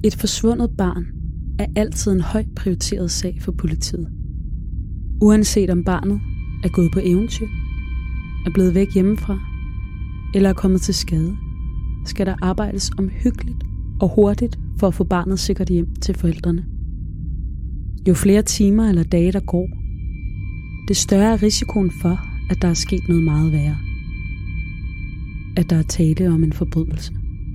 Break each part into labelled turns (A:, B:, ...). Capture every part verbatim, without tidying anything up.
A: Et forsvundet barn er altid en højt prioriteret sag for politiet. Uanset om barnet er gået på eventyr, er blevet væk hjemmefra eller er kommet til skade, skal der arbejdes omhyggeligt og hurtigt for at få barnet sikkert hjem til forældrene. Jo flere timer eller dage der går, det større er risikoen for, at der er sket noget meget værre. At der er tale om en forbrydelse.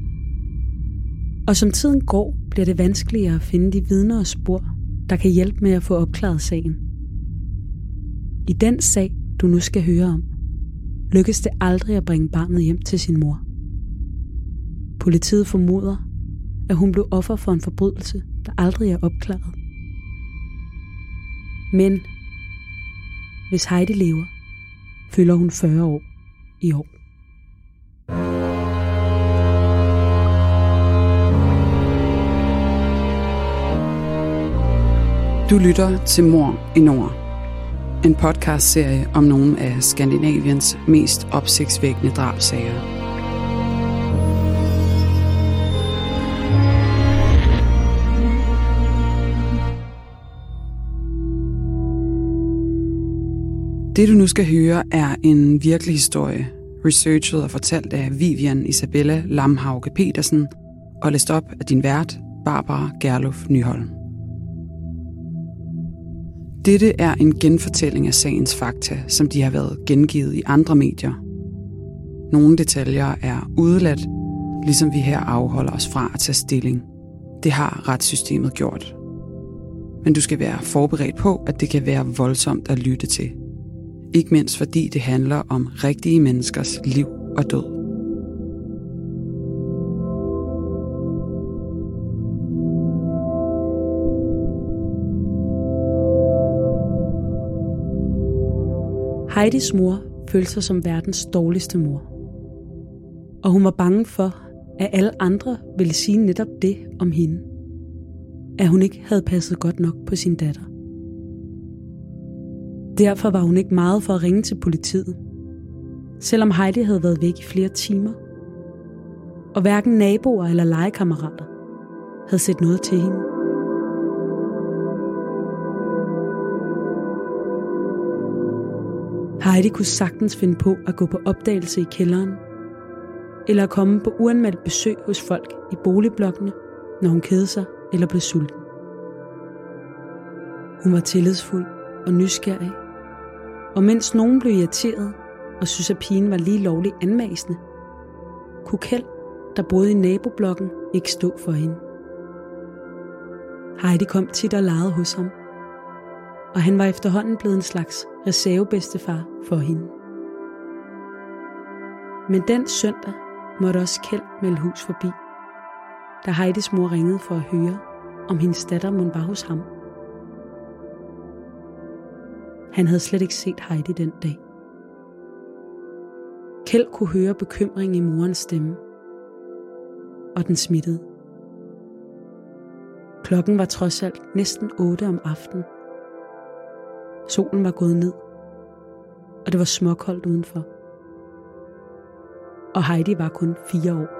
A: Og som tiden går, bliver det vanskeligere at finde de vidner og spor, der kan hjælpe med at få opklaret sagen. I den sag, du nu skal høre om, lykkes det aldrig at bringe barnet hjem til sin mor. Politiet formoder, at hun blev offer for en forbrydelse, der aldrig er opklaret. Men hvis Heidi lever, fylder hun fyrre år i år.
B: Du lytter til Mord i Nord. En podcastserie om nogle af Skandinaviens mest opsigtsvækkende drabssager. Det du nu skal høre er en virkelig historie, researchet og fortalt af Vivian Isabella Lamhauge Petersen og læst op af din vært, Barbara Gerlof Nyholm. Dette er en genfortælling af sagens fakta, som de har været gengivet i andre medier. Nogle detaljer er udeladt, ligesom vi her afholder os fra at tage stilling. Det har retssystemet gjort. Men du skal være forberedt på, at det kan være voldsomt at lytte til. Ikke mindst fordi det handler om rigtige menneskers liv og død.
A: Heidis mor følte sig som verdens dårligste mor. Og hun var bange for, at alle andre ville sige netop det om hende. At hun ikke havde passet godt nok på sin datter. Derfor var hun ikke meget for at ringe til politiet, selvom Heidi havde været væk i flere timer. Og hverken naboer eller legekammerater havde set noget til hende. Heidi kunne sagtens finde på at gå på opdagelse i kælderen, eller at komme på uanmeldt besøg hos folk i boligblokkene, når hun kedede sig eller blev sulten. Hun var tillidsfuld og nysgerrig, og mens nogen blev irriteret og synes, at pigen var lige lovligt anmasende, kunne Kjeld, der boede i naboblokken, ikke stå for hende. Heidi kom tit og legede hos ham, og han var efterhånden blevet en slags reservebedstefar for hende. Men den søndag måtte også Kjeld melde hus forbi, da Heidis mor ringede for at høre, om hendes datter mon var hos ham. Han havde slet ikke set Heidi den dag. Kjeld kunne høre bekymring i morens stemme, og den smittede. Klokken var trods alt næsten otte om aftenen. Solen var gået ned, og det var småkoldt udenfor. Og Heidi var kun fire år.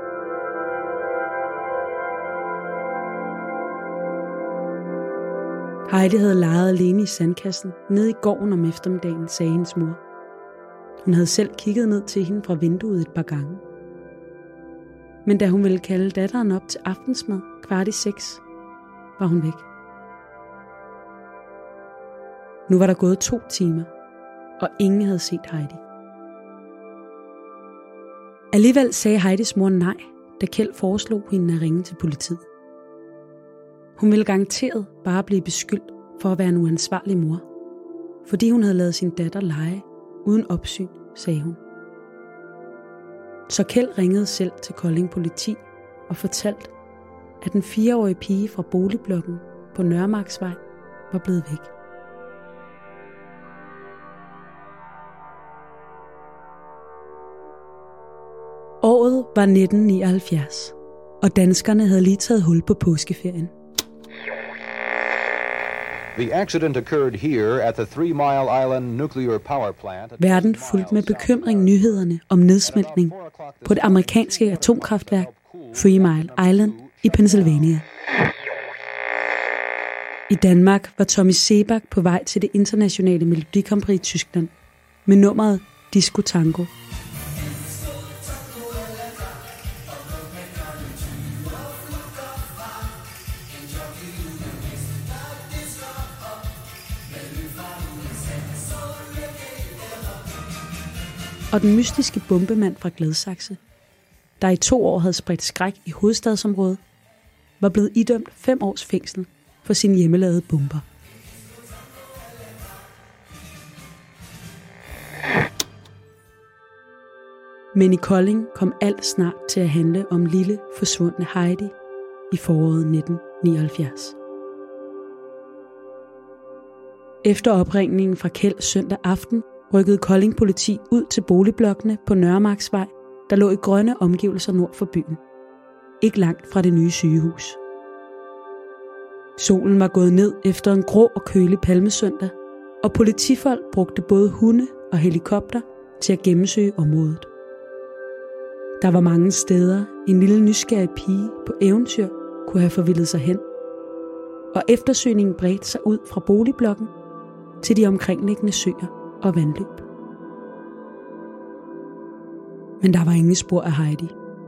A: Heidi havde leget alene i sandkassen nede i gården om eftermiddagen, sagde hendes mor. Hun havde selv kigget ned til hende fra vinduet et par gange. Men da hun ville kalde datteren op til aftensmad kvart i seks, var hun væk. Nu var der gået to timer, og ingen havde set Heidi. Alligevel sagde Heidis mor nej, da Kjeld foreslog hende at ringe til politiet. Hun ville garanteret bare blive beskyldt for at være en uansvarlig mor, fordi hun havde ladet sin datter lege uden opsyn, sagde hun. Så Kjeld ringede selv til Kolding Politi og fortalte, at den fireårige pige fra boligblokken på Nørremarksvej var blevet væk. Året var nitten nioghalvfjerds, og danskerne havde lige taget hul på påskeferien.
C: The accident occurred here at the Three Mile Island Nuclear Power Plant.
A: Verden fulgte med bekymring nyhederne om nedsmeltning på det amerikanske atomkraftværk Three Mile Island i Pennsylvania. I Danmark var Tommy Sebak på vej til det internationale Melodi Grand Prix i Tyskland med nummeret Disco Tango. Og den mystiske bombemand fra Gladsaxe, der i to år havde spredt skræk i hovedstadsområdet, var blevet idømt fem års fængsel for sine hjemmelavede bomber. Men i Kolding kom alt snart til at handle om lille, forsvundne Heidi i foråret nitten nioghalvfjerds. Efter opringningen fra Kjeld søndag aften rykkede Kolding politi ud til boligblokkene på Nørremarksvej, der lå i grønne omgivelser nord for byen. Ikke langt fra det nye sygehus. Solen var gået ned efter en grå og kølig palmesøndag, og politifolk brugte både hunde og helikopter til at gennemsøge området. Der var mange steder, en lille nysgerrig pige på eventyr kunne have forvildet sig hen, og eftersøgningen bredte sig ud fra boligblokken til de omkringliggende søer og vandløb. Men der var ingen spor af Heidi.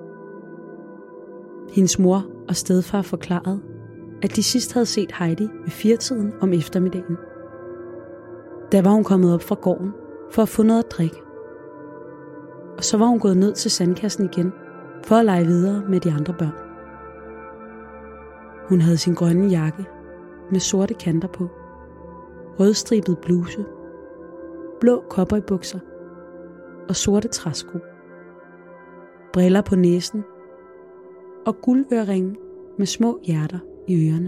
A: Hendes mor og stedfar forklarede, at de sidst havde set Heidi ved firetiden om eftermiddagen. Da var hun kommet op fra gården for at få noget at drikke. Og så var hun gået ned til sandkassen igen for at lege videre med de andre børn. Hun havde sin grønne jakke med sorte kanter på, rødstribet bluse, blå cowboybukser og sorte træsko, briller på næsen og guldøreringe med små hjerter i ørerne.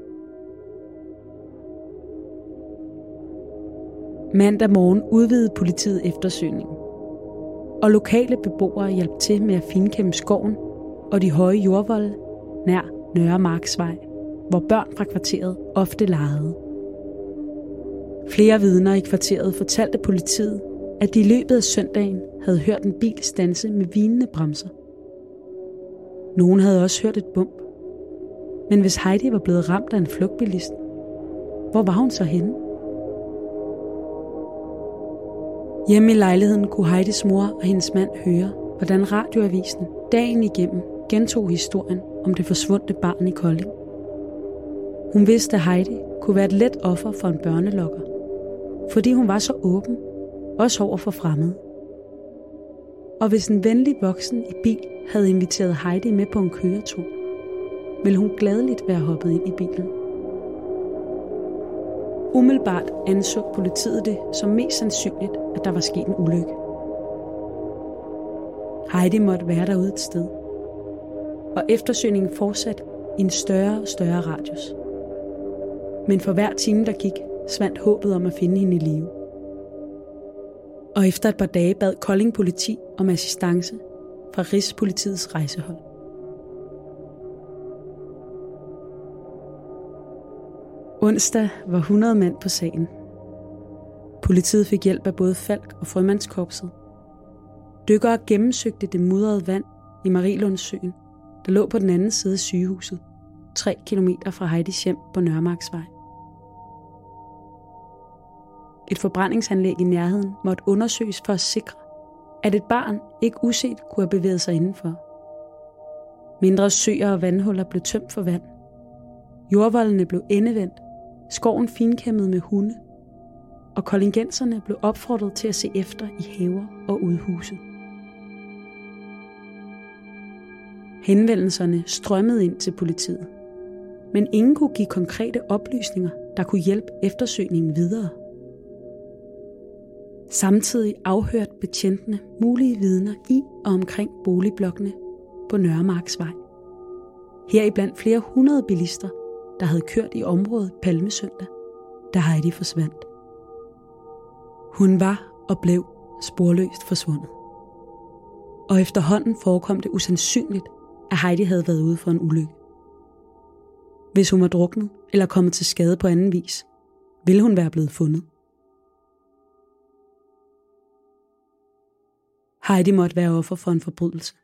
A: Mandag morgen udvidede politiet eftersøgningen, og lokale beboere hjalp til med at finkæmme skoven og de høje jordvolde nær Nørremarksvej, hvor børn fra kvarteret ofte legede. Flere vidner i kvarteret fortalte politiet, at de i løbet af søndagen havde hørt en bil standse med hvinende bremser. Nogen havde også hørt et bump. Men hvis Heidi var blevet ramt af en flugtbilist, hvor var hun så henne? Hjemme i lejligheden kunne Heidis mor og hendes mand høre, hvordan radioavisen dagen igennem gentog historien om det forsvundne barn i Kolding. Hun vidste, at Heidi kunne være et let offer for en børnelokker, fordi hun var så åben, også over for fremmede. Og hvis en venlig voksen i bil havde inviteret Heidi med på en køretur, ville hun gladeligt være hoppet ind i bilen. Umiddelbart anså politiet det som mest sandsynligt, at der var sket en ulykke. Heidi måtte være derude et sted, og eftersøgningen fortsatte i en større og større radius. Men for hver time, der gik, svandt håbet om at finde hende i live. Og efter et par dage bad Kolding politi om assistance fra Rigspolitiets rejsehold. Onsdag var hundrede mand på sagen. Politiet fik hjælp af både Falk og Frømandskorpset. Dykkere gennemsøgte det mudrede vand i Marielundssøen, der lå på den anden side af sygehuset, tre kilometer fra Heidis hjem på Nørremarksvej. Et forbrændingsanlæg i nærheden måtte undersøges for at sikre, at et barn ikke uset kunne have bevæget sig indenfor. Mindre søer og vandhuller blev tømt for vand. Jordvoldene blev endevendt, skoven finkæmmet med hunde, og koldingenserne blev opfordret til at se efter i haver og udhuse. Henvendelserne strømmede ind til politiet, men ingen kunne give konkrete oplysninger, der kunne hjælpe eftersøgningen videre. Samtidig afhørte betjentene mulige vidner i og omkring boligblokkene på Nørremarksvej. Heriblandt flere hundrede bilister, der havde kørt i området palmesøndag, da Heidi forsvandt. Hun var og blev sporløst forsvundet. Og efterhånden forekom det usandsynligt, at Heidi havde været ude for en ulykke. Hvis hun var druknet eller kommet til skade på anden vis, ville hun være blevet fundet. Heidi måtte være offer for en forbrydelse.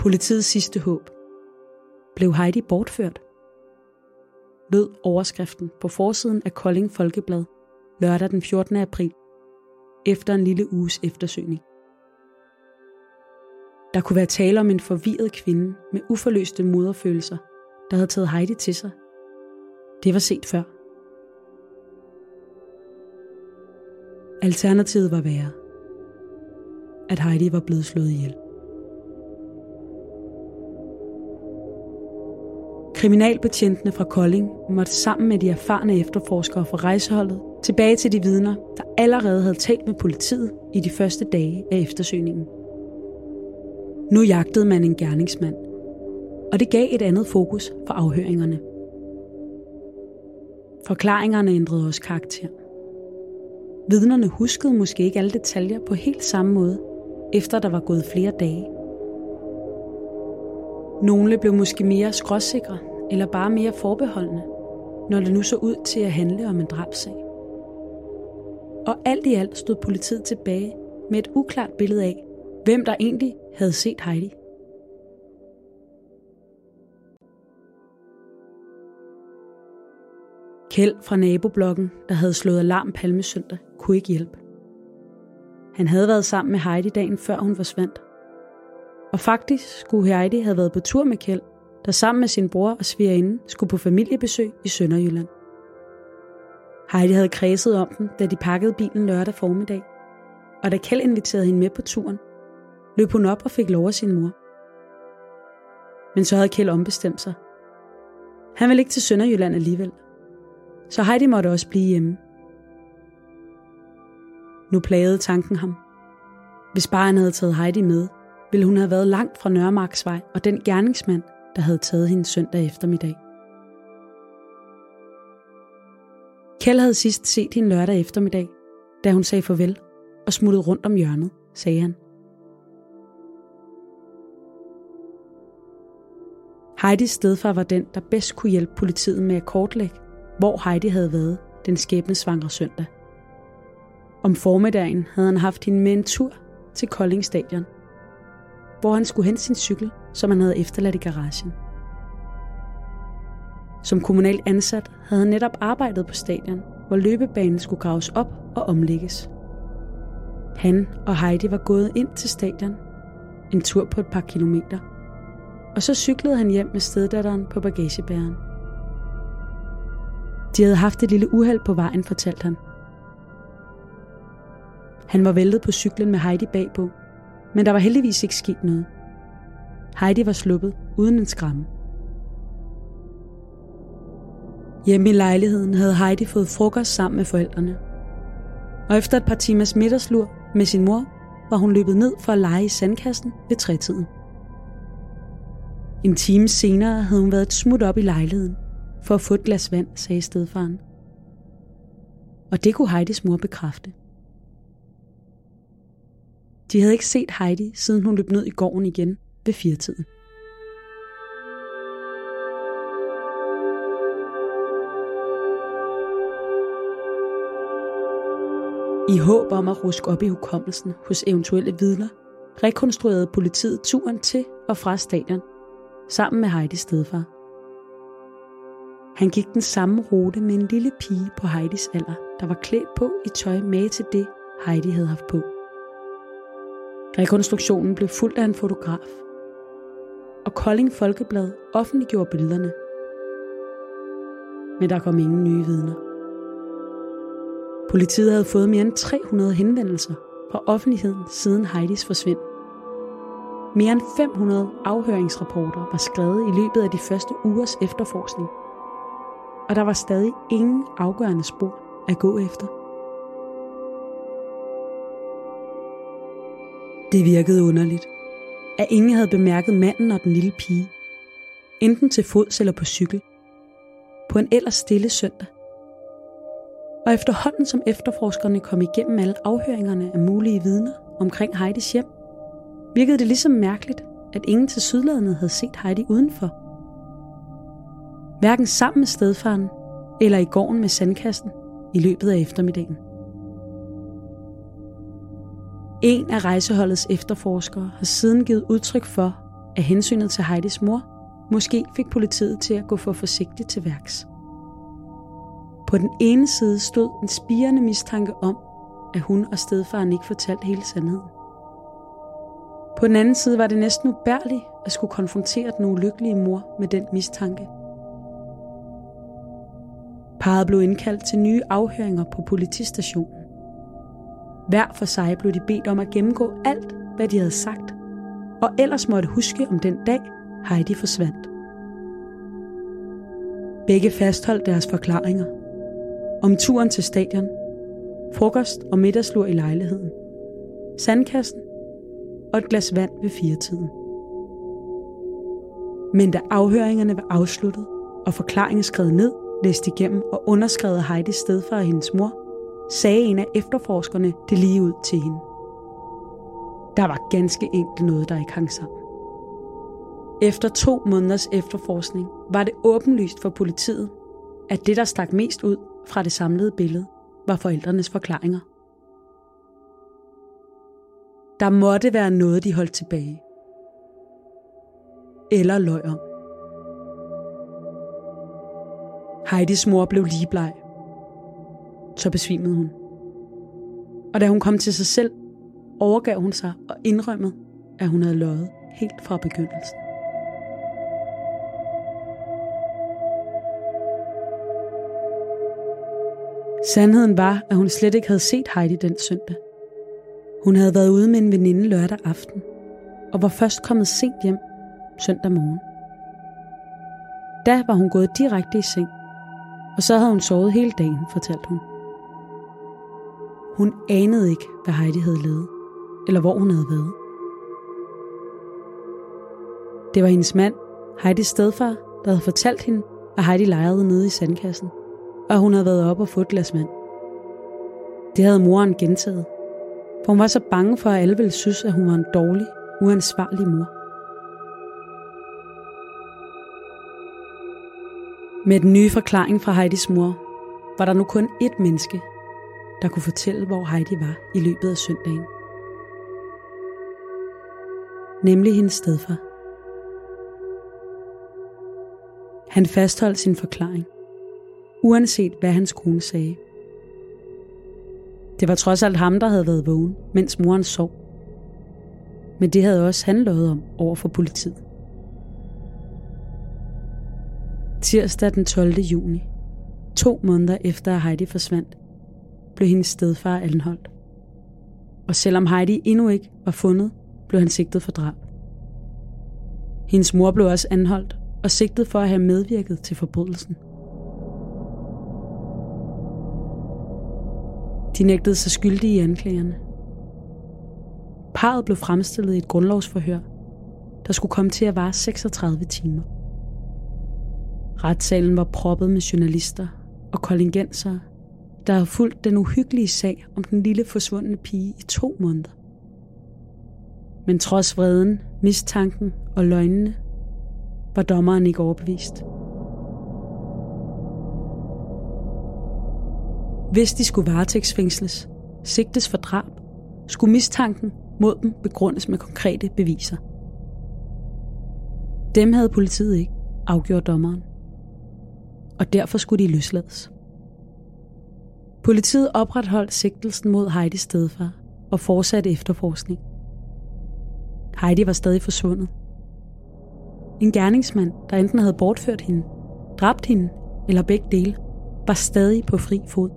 A: Politiets sidste håb. Blev Heidi bortført? Lød overskriften på forsiden af Kolding Folkeblad lørdag den fjortende april, efter en lille uges eftersøgning. Der kunne være tale om en forvirret kvinde med uforløste moderfølelser, der havde taget Heidi til sig. Det var set før. Alternativet var værre. At Heidi var blevet slået ihjel. Kriminalbetjentene fra Kolding måtte sammen med de erfarne efterforskere fra rejseholdet tilbage til de vidner, der allerede havde talt med politiet i de første dage af eftersøgningen. Nu jagtede man en gerningsmand, og det gav et andet fokus for afhøringerne. Forklaringerne ændrede også karakter. Vidnerne huskede måske ikke alle detaljer på helt samme måde, efter der var gået flere dage. Nogle blev måske mere skråsikre eller bare mere forbeholdne, når det nu så ud til at handle om en drabssag. Og alt i alt stod politiet tilbage med et uklart billede af, hvem der egentlig havde set Heidi. Kjeld fra naboblokken, der havde slået alarm palmesøndag, kunne ikke hjælpe. Han havde været sammen med Heidi dagen før hun forsvandt. Og faktisk skulle Heidi have været på tur med Kjeld, der sammen med sin bror og svigerinde skulle på familiebesøg i Sønderjylland. Heidi havde kredset om dem, da de pakkede bilen lørdag formiddag, og da Kjeld inviterede hende med på turen, løb hun op og fik lov af sin mor. Men så havde Kjeld ombestemt sig. Han ville ikke til Sønderjylland alligevel, så Heidi måtte også blive hjemme. Nu plagede tanken ham. Hvis bare han havde taget Heidi med, ville hun have været langt fra Nørremarksvej og den gerningsmand, der havde taget hende søndag eftermiddag. Kjeld havde sidst set hende lørdag eftermiddag, da hun sagde farvel og smuttede rundt om hjørnet, sagde han. Heidis stedfar var den, der bedst kunne hjælpe politiet med at kortlægge, hvor Heidi havde været den skæbnesvangre søndag. Om formiddagen havde han haft hende med en tur til Kolding Stadion, hvor han skulle hente sin cykel, som han havde efterladt i garagen. Som kommunalt ansat havde han netop arbejdet på stadion, hvor løbebanen skulle graves op og omlægges. Han og Heidi var gået ind til stadion, en tur på et par kilometer, og så cyklede han hjem med steddatteren på bagagebæreren. De havde haft et lille uheld på vejen, fortalte han. Han var væltet på cyklen med Heidi bagpå, men der var heldigvis ikke sket noget. Heidi var sluppet uden en skræmme. Hjemme i lejligheden havde Heidi fået frokost sammen med forældrene. Og efter et par timers middagslur med sin mor, var hun løbet ned for at lege i sandkassen ved tretiden. En time senere havde hun været et smut op i lejligheden for at få et glas vand, sagde stedfaren. Og det kunne Heidis mor bekræfte. De havde ikke set Heidi, siden hun løb ned i gården igen ved firetiden. I håb om at ruske op i hukommelsen hos eventuelle vidner, rekonstruerede politiet turen til og fra stadion, sammen med Heidis stedfar. Han gik den samme rute med en lille pige på Heidis alder, der var klædt på i tøj med til det, Heidi havde haft på. Rekonstruktionen blev fuldt af en fotograf, og Kolding Folkeblad offentliggjorde billederne. Men der kom ingen nye vidner. Politiet havde fået mere end tre hundrede henvendelser fra offentligheden siden Heidis forsvind. Mere end fem hundrede afhøringsrapporter var skrevet i løbet af de første ugers efterforskning, og der var stadig ingen afgørende spor at gå efter. Det virkede underligt, at ingen havde bemærket manden og den lille pige, enten til fods eller på cykel, på en ellers stille søndag. Og efterhånden som efterforskerne kom igennem alle afhøringerne af mulige vidner omkring Heidis hjem, virkede det ligesom mærkeligt, at ingen til sydlandet havde set Heidi udenfor. Hverken sammen med stedfaren eller i gården med sandkassen i løbet af eftermiddagen. En af rejseholdets efterforskere har siden givet udtryk for, at hensynet til Heidis mor måske fik politiet til at gå for forsigtigt til værks. På den ene side stod en spirende mistanke om, at hun og stedfaren ikke fortalte hele sandheden. På den anden side var det næsten ubærligt at skulle konfrontere den ulykkelige mor med den mistanke. Parret blev indkaldt til nye afhøringer på politistationen. Hver for sig blev de bedt om at gennemgå alt, hvad de havde sagt, og ellers måtte huske om den dag, Heidi forsvandt. Begge fastholdt deres forklaringer om turen til stadion, frokost og middagslur i lejligheden, sandkassen og et glas vand ved firetiden. Men da afhøringerne var afsluttet og forklaringen skrevet ned, læst igennem og underskrevet Heidis stedfar og hendes mor, sagde en af efterforskerne det lige ud til hende. Der var ganske enkelt noget, der ikke hang sammen. Efter to måneders efterforskning var det åbenlyst for politiet, at det, der stak mest ud fra det samlede billede, var forældrenes forklaringer. Der måtte være noget, de holdt tilbage. Eller løg om. Heidis mor blev ligebleg. Så besvimede hun. Og da hun kom til sig selv, overgav hun sig og indrømmede, at hun havde løjet helt fra begyndelsen. Sandheden var, at hun slet ikke havde set Heidi den søndag. Hun havde været ude med en veninde lørdag aften, og var først kommet sent hjem søndag morgen. Da var hun gået direkte i seng, og så havde hun sovet hele dagen, fortalte hun. Hun anede ikke, hvad Heidi havde lavet, eller hvor hun havde været. Det var hendes mand, Heidis stedfar, der havde fortalt hende, at Heidi lejrede nede i sandkassen, og hun havde været op og fået et glas vand. Det havde moren gentaget, for hun var så bange for, at alle ville synes, at hun var en dårlig, uansvarlig mor. Med den nye forklaring fra Heidis mor, var der nu kun ét menneske, der kunne fortælle, hvor Heidi var i løbet af søndagen. Nemlig hendes stedfar. Han fastholdt sin forklaring, uanset hvad hans kone sagde. Det var trods alt ham, der havde været vågen, mens moren sov. Men det havde også han løjet om over for politiet. Tirsdag den tolvte juni, to måneder efter at Heidi forsvandt, blev hendes stedfar anholdt. Og selvom Heidi endnu ikke var fundet, blev han sigtet for drab. Hendes mor blev også anholdt og sigtet for at have medvirket til forbrydelsen. De nægtede sig skyldige i anklagerne. Parret blev fremstillet i et grundlovsforhør, der skulle komme til at vare seksogtredive timer. Retssalen var proppet med journalister og kollegiensere, der havde fulgt den uhyggelige sag om den lille forsvundne pige i to måneder. Men trods vreden, mistanken og løgnene, var dommeren ikke overbevist. Hvis de skulle varetægtsfængsles, sigtes for drab, skulle mistanken mod dem begrundes med konkrete beviser. Dem havde politiet ikke, afgjorde dommeren. Og derfor skulle de løslades. Politiet opretholdt sigtelsen mod Heidis stedfar og fortsatte efterforskning. Heidi var stadig forsvundet. En gerningsmand, der enten havde bortført hende, dræbt hende eller begge dele, var stadig på fri fod.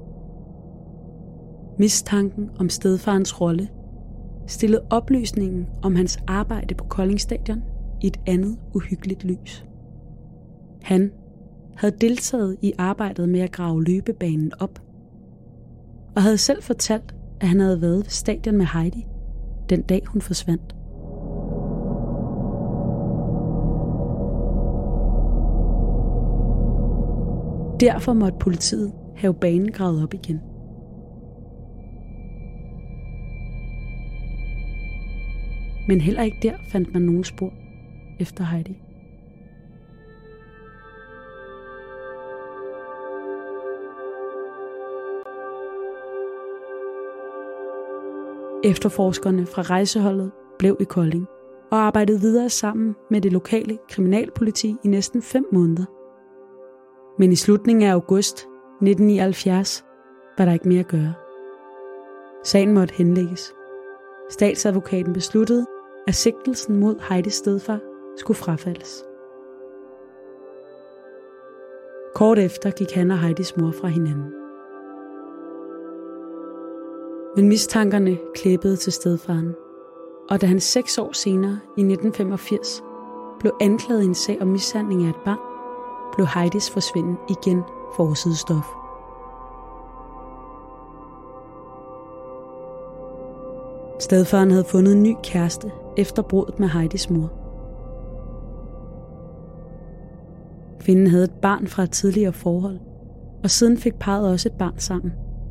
A: Mistanken om stedfarens rolle stillede oplysningen om hans arbejde på Kolding Stadion i et andet uhyggeligt lys. Han havde deltaget i arbejdet med at grave løbebanen op, og havde selv fortalt, at han havde været ved stadion med Heidi, den dag hun forsvandt. Derfor måtte politiet have banen gravet op igen. Men heller ikke der fandt man nogen spor efter Heidi. Efterforskerne fra rejseholdet blev i Kolding og arbejdede videre sammen med det lokale kriminalpoliti i næsten fem måneder. Men i slutningen af august nitten nioghalvfjerds var der ikke mere at gøre. Sagen måtte henlægges. Statsadvokaten besluttede, at sigtelsen mod Heidis stedfar skulle frafaldes. Kort efter gik han og Heidis mor fra hinanden. Men mistankerne klæbede til stedfaren, og da han seks år senere i nitten femogfirs blev anklaget i en sag om mishandling af et barn, blev Heidis forsvinden igen forudset stof. Stedfaren havde fundet en ny kæreste efter bruddet med Heidis mor. Kvinden havde et barn fra et tidligere forhold, og siden fik parret også et barn sammen.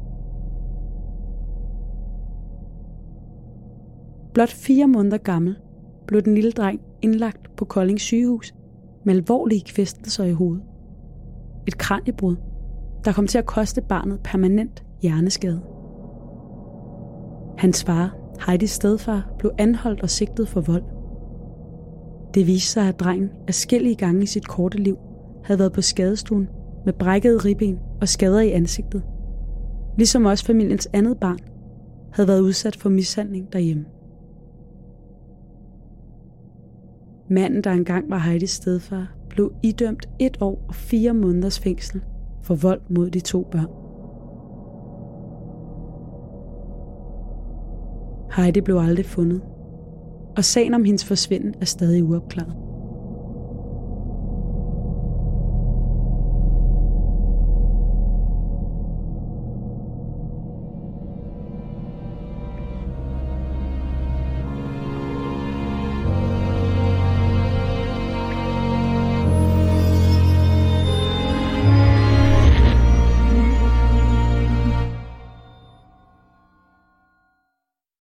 A: Blot fire måneder gammel blev den lille dreng indlagt på Kolding sygehus med alvorlige kvæstelser i hovedet. Et kraniebrud, der kom til at koste barnet permanent hjerneskade. Hans far, Heidis stedfar, blev anholdt og sigtet for vold. Det viste sig, at drengen adskillige gange i sit korte liv havde været på skadestuen med brækkede ribben og skader i ansigtet, ligesom også familiens andet barn havde været udsat for mishandling derhjemme. Manden, der engang var Heidis stedfar, blev idømt et år og fire måneders fængsel for vold mod de to børn. Heidi blev aldrig fundet, og sagen om hendes forsvinden er stadig uopklaret.